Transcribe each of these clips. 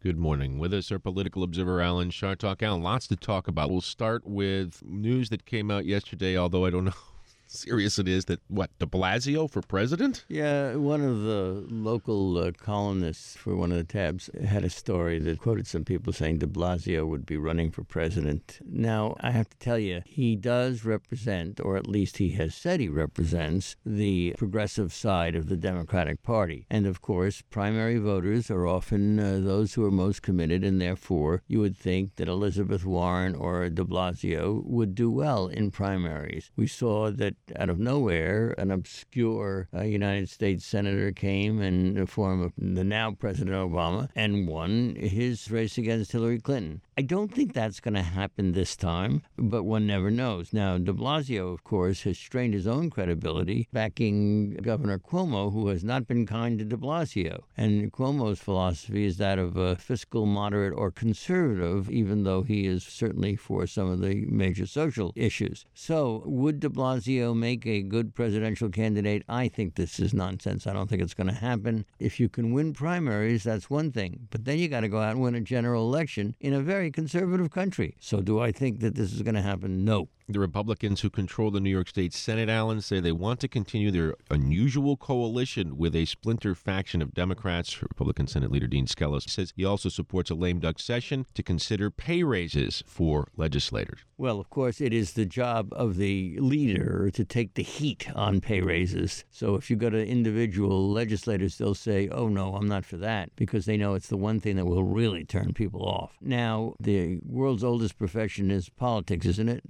Good morning. With us, our political observer, Alan Chartock. Alan, lots to talk about. We'll start with news that came out yesterday, although I don't know how serious it is, that, de Blasio for president? Yeah, one of the local columnists for one of the tabs had a story that quoted some people saying de Blasio would be running for president. Now, I have to tell you, he does represent, or at least he has said he represents, the progressive side of the Democratic Party. And of course, primary voters are often those who are most committed, and therefore you would think that Elizabeth Warren or de Blasio would do well in primaries. We saw that out of nowhere, an obscure United States senator came in the form of the now President Obama and won his race against Hillary Clinton. I don't think that's going to happen this time, but one never knows. Now, de Blasio, of course, has strained his own credibility backing Governor Cuomo, who has not been kind to de Blasio. And Cuomo's philosophy is that of a fiscal moderate or conservative, even though he is certainly for some of the major social issues. So, would de Blasio make a good presidential candidate? I think this is nonsense. I don't think it's going to happen. If you can win primaries, that's one thing. But then you got to go out and win a general election in a very conservative country. So do I think that this is going to happen? No. The Republicans who control the New York State Senate, Alan, say they want to continue their unusual coalition with a splinter faction of Democrats. Republican Senate Leader Dean Skelos says he also supports a lame duck session to consider pay raises for legislators. Well, of course, it is the job of the leader to take the heat on pay raises. So if you go to individual legislators, they'll say, oh, no, I'm not for that, because they know it's the one thing that will really turn people off. Now, the world's oldest profession is politics, isn't it?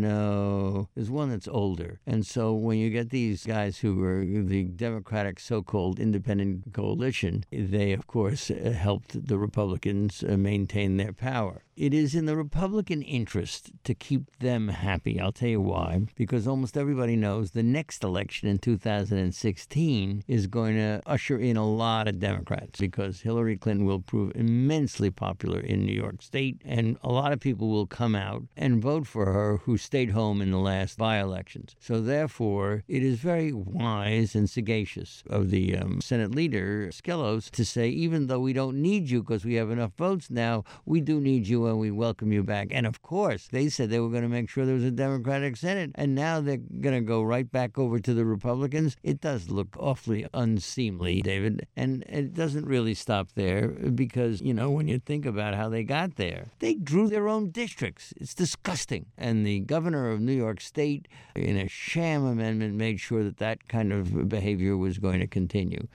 No, there's one that's older. And so when you get these guys who are the Democratic so-called independent coalition, they, of course, helped the Republicans maintain their power. It is in the Republican interest to keep them happy. I'll tell you why. Because almost everybody knows the next election in 2016 is going to usher in a lot of Democrats, because Hillary Clinton will prove immensely popular in New York State, and a lot of people will come out and vote for her who stayed home in the last by-elections. So therefore, it is very wise and sagacious of the Senate leader, Skelos, to say, even though we don't need you because we have enough votes now, we do need you and we welcome you back. And of course, they said they were going to make sure there was a Democratic Senate, and now they're going to go right back over to the Republicans. It does look awfully unseemly, David, and it doesn't really stop there, because, when you think about how they got there, they drew their own districts. It's disgusting. And the governor of New York State, in a sham amendment, made sure that kind of behavior was going to continue.